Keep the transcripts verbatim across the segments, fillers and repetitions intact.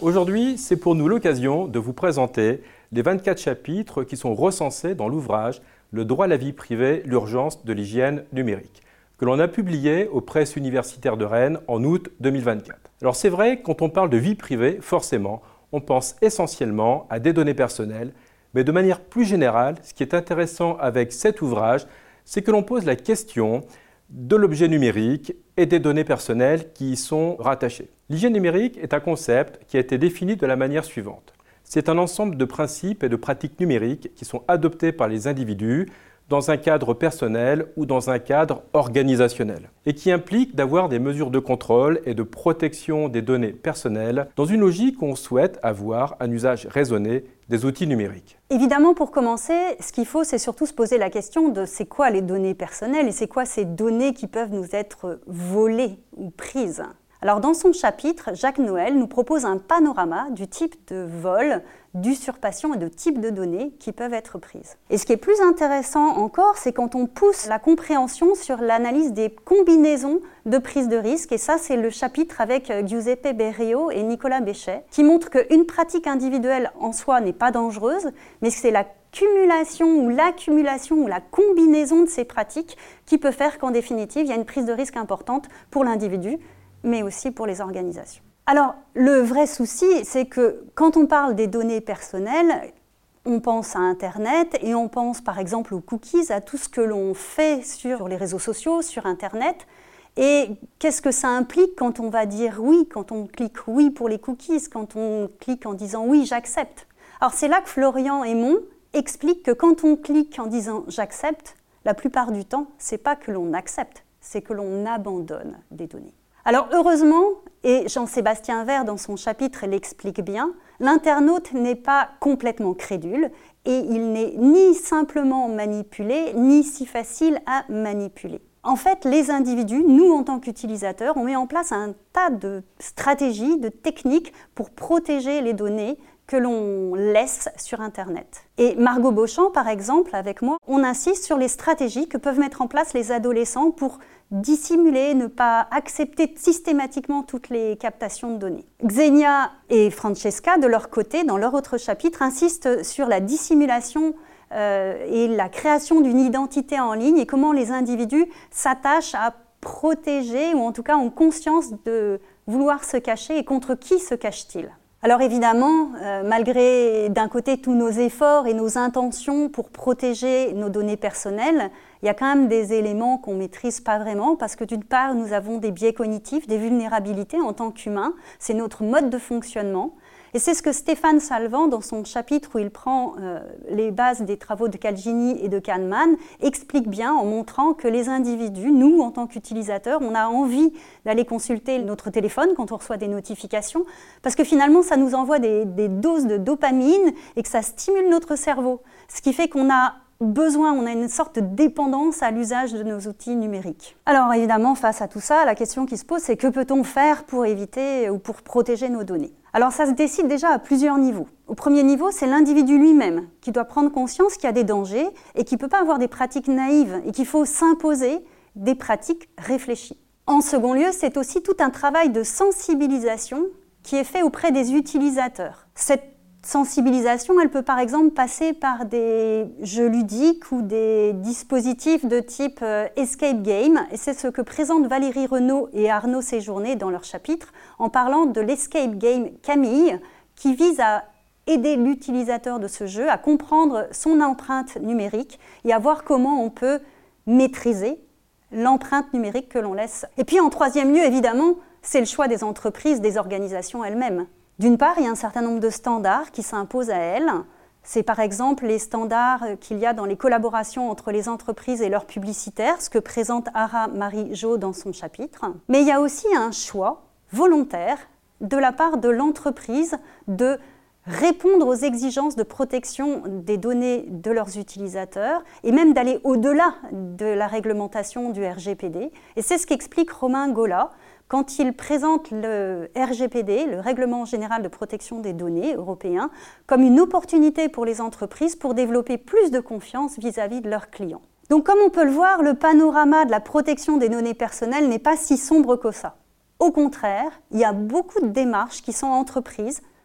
Aujourd'hui, c'est pour nous l'occasion de vous présenter les vingt-quatre chapitres qui sont recensés dans l'ouvrage « Le droit à la vie privée, l'urgence de l'hygiène numérique » que l'on a publié aux presses universitaires de Rennes en août deux mille vingt-quatre. Alors c'est vrai, quand on parle de vie privée, forcément, on pense essentiellement à des données personnelles, mais de manière plus générale, ce qui est intéressant avec cet ouvrage, c'est que l'on pose la question de l'objet numérique et des données personnelles qui y sont rattachées. L'hygiène numérique est un concept qui a été défini de la manière suivante. C'est un ensemble de principes et de pratiques numériques qui sont adoptés par les individus dans un cadre personnel ou dans un cadre organisationnel, et qui implique d'avoir des mesures de contrôle et de protection des données personnelles dans une logique où on souhaite avoir un usage raisonné des outils numériques. Évidemment, pour commencer, ce qu'il faut, c'est surtout se poser la question de c'est quoi les données personnelles et c'est quoi ces données qui peuvent nous être volées ou prises. Alors dans son chapitre, Jacques Noël nous propose un panorama du type de vol, d'usurpation et de type de données qui peuvent être prises. Et ce qui est plus intéressant encore, c'est quand on pousse la compréhension sur l'analyse des combinaisons de prise de risque. Et ça, c'est le chapitre avec Giuseppe Berrio et Nicolas Béchet, qui montre qu'une pratique individuelle en soi n'est pas dangereuse, mais c'est la cumulation ou l'accumulation ou la combinaison de ces pratiques qui peut faire qu'en définitive, il y a une prise de risque importante pour l'individu, mais aussi pour les organisations. Alors, le vrai souci, c'est que quand on parle des données personnelles, on pense à Internet et on pense par exemple aux cookies, à tout ce que l'on fait sur les réseaux sociaux, sur Internet. Et qu'est-ce que ça implique quand on va dire oui, quand on clique oui pour les cookies, quand on clique en disant oui, j'accepte. Alors c'est là que Florian Aymon explique que quand on clique en disant j'accepte, la plupart du temps, c'est pas que l'on accepte, c'est que l'on abandonne des données. Alors heureusement, et Jean-Sébastien Vert dans son chapitre l'explique bien, l'internaute n'est pas complètement crédule et il n'est ni simplement manipulé, ni si facile à manipuler. En fait, les individus, nous en tant qu'utilisateurs, on met en place un tas de stratégies, de techniques pour protéger les données que l'on laisse sur Internet. Et Margot Beauchamp, par exemple, avec moi, on insiste sur les stratégies que peuvent mettre en place les adolescents pour dissimuler, ne pas accepter systématiquement toutes les captations de données. Xenia et Francesca, de leur côté, dans leur autre chapitre, insistent sur la dissimulation euh, et la création d'une identité en ligne et comment les individus s'attachent à protéger ou en tout cas ont conscience de vouloir se cacher et contre qui se cachent-ils. Alors évidemment, euh, malgré d'un côté tous nos efforts et nos intentions pour protéger nos données personnelles, il y a quand même des éléments qu'on ne maîtrise pas vraiment parce que d'une part, nous avons des biais cognitifs, des vulnérabilités en tant qu'humains, c'est notre mode de fonctionnement. Et c'est ce que Stéphane Salvant, dans son chapitre où il prend euh, les bases des travaux de Calgini et de Kahneman, explique bien en montrant que les individus, nous en tant qu'utilisateurs, on a envie d'aller consulter notre téléphone quand on reçoit des notifications, parce que finalement ça nous envoie des, des doses de dopamine et que ça stimule notre cerveau, ce qui fait qu'on a besoin, on a une sorte de dépendance à l'usage de nos outils numériques. Alors évidemment, face à tout ça, la question qui se pose, c'est que peut-on faire pour éviter ou pour protéger nos données ? Alors ça se décide déjà à plusieurs niveaux. Au premier niveau, c'est l'individu lui-même qui doit prendre conscience qu'il y a des dangers et qu'il ne peut pas avoir des pratiques naïves et qu'il faut s'imposer des pratiques réfléchies. En second lieu, c'est aussi tout un travail de sensibilisation qui est fait auprès des utilisateurs. Cette sensibilisation, elle peut par exemple passer par des jeux ludiques ou des dispositifs de type euh, escape game. Et c'est ce que présentent Valérie Renaud et Arnaud Séjourné dans leur chapitre en parlant de l'escape game Camille qui vise à aider l'utilisateur de ce jeu à comprendre son empreinte numérique et à voir comment on peut maîtriser l'empreinte numérique que l'on laisse. Et puis en troisième lieu, évidemment, c'est le choix des entreprises, des organisations elles-mêmes. D'une part, il y a un certain nombre de standards qui s'imposent à elles. C'est par exemple les standards qu'il y a dans les collaborations entre les entreprises et leurs publicitaires, ce que présente Ara Marie Jo dans son chapitre. Mais il y a aussi un choix volontaire de la part de l'entreprise de répondre aux exigences de protection des données de leurs utilisateurs et même d'aller au-delà de la réglementation du R G P D. Et c'est ce qu'explique Romain Gola quand il présente le R G P D, le Règlement général de protection des données européen, comme une opportunité pour les entreprises pour développer plus de confiance vis-à-vis de leurs clients. Donc comme on peut le voir, le panorama de la protection des données personnelles n'est pas si sombre que ça. Au contraire, il y a beaucoup de démarches qui sont entreprises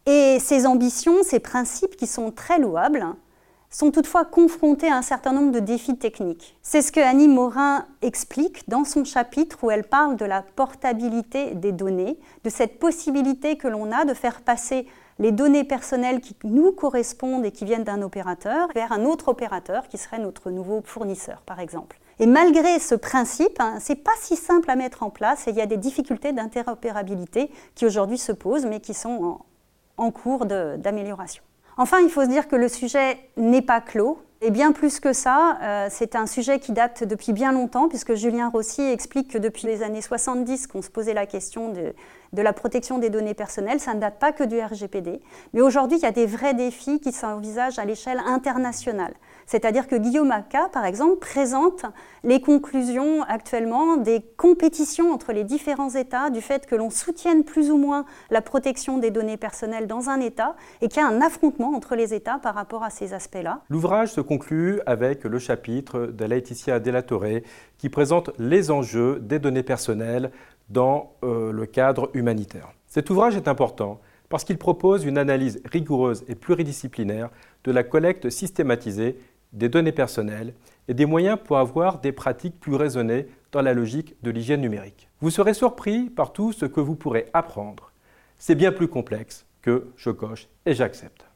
Et ces ambitions, ces principes qui sont très louables, sont toutefois confrontés à un certain nombre de défis techniques. C'est ce que Annie Morin explique dans son chapitre où elle parle de la portabilité des données, de cette possibilité que l'on a de faire passer les données personnelles qui nous correspondent et qui viennent d'un opérateur vers un autre opérateur qui serait notre nouveau fournisseur, par exemple. Et malgré ce principe, hein, ce n'est pas si simple à mettre en place et il y a des difficultés d'interopérabilité qui aujourd'hui se posent mais qui sont en, en cours de, d'amélioration. Enfin, il faut se dire que le sujet n'est pas clos. Et bien plus que ça, euh, c'est un sujet qui date depuis bien longtemps, puisque Julien Rossi explique que depuis les années soixante-dix qu'on se posait la question de, de la protection des données personnelles, ça ne date pas que du R G P D. Mais aujourd'hui, il y a des vrais défis qui s'envisagent à l'échelle internationale. C'est-à-dire que Guillaume Aka, par exemple, présente les conclusions actuellement des compétitions entre les différents États, du fait que l'on soutienne plus ou moins la protection des données personnelles dans un État et qu'il y a un affrontement entre les États par rapport à ces aspects-là. L'ouvrage se conclut avec le chapitre de Laetitia Della Torre qui présente les enjeux des données personnelles dans euh, le cadre humanitaire. Cet ouvrage est important parce qu'il propose une analyse rigoureuse et pluridisciplinaire de la collecte systématisée des données personnelles et des moyens pour avoir des pratiques plus raisonnées dans la logique de l'hygiène numérique. Vous serez surpris par tout ce que vous pourrez apprendre. C'est bien plus complexe que je coche et j'accepte.